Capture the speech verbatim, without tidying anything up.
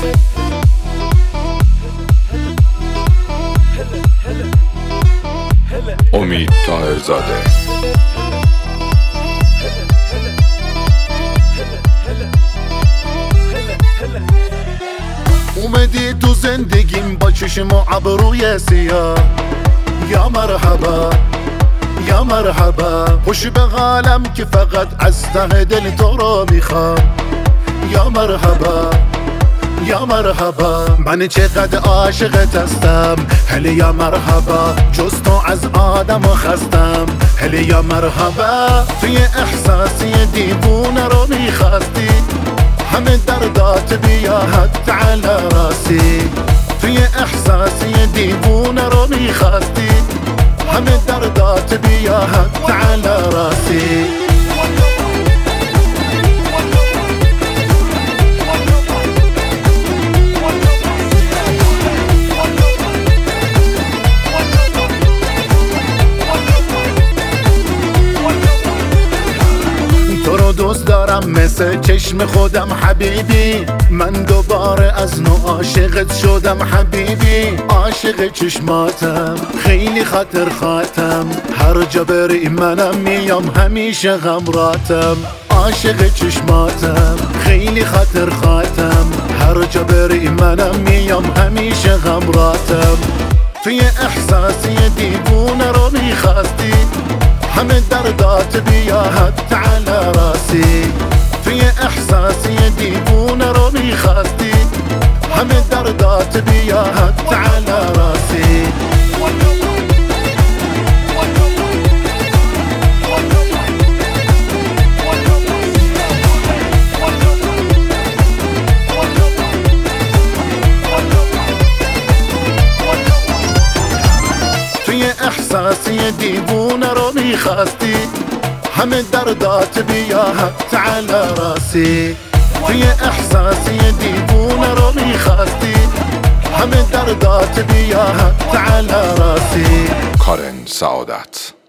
امید طاهرزاده. اومدی تو زندگیم با چشم و ابروی سیاه، یا مرحبا یا مرحبا. خوش به حالم که فقط از ته دل تو رو میخوام، یا مرحبا یا مرحبا. من چقدر عاشقت هستم، هلی یا مرحبا. جز تو از آدم خستم، هلی یا مرحبا. توی احساسی دیوونه رو میخواستی، همه دردات بیا حد على راسی. توی احساسی دیوونه رو میخواستی، همه دردات بیا حد على راسی. دوست دارم مثل چشم خودم حبیبی، من دوباره از نو عاشقت شدم حبیبی. عاشق چشماتم خیلی خاطر خاطم، هر جا بری منم میام همیشه غمراتم. عاشق چشماتم خیلی خاطر خاطم، هر جا بری منم میام همیشه غمراتم. توی احساسی دیوونه رو میخواستی، همه دردات بیا حد على راسی. توی احساسی دیوونه رو میخواستی، همه دردات بیا حد على راسی. توی احساسی دیوونه رو میخواستی، همه دردات بیا حد على راسی. توی احساسی دیوونه رو میخواستی، همه دردات بیا حد على راسی. کارن سعادت.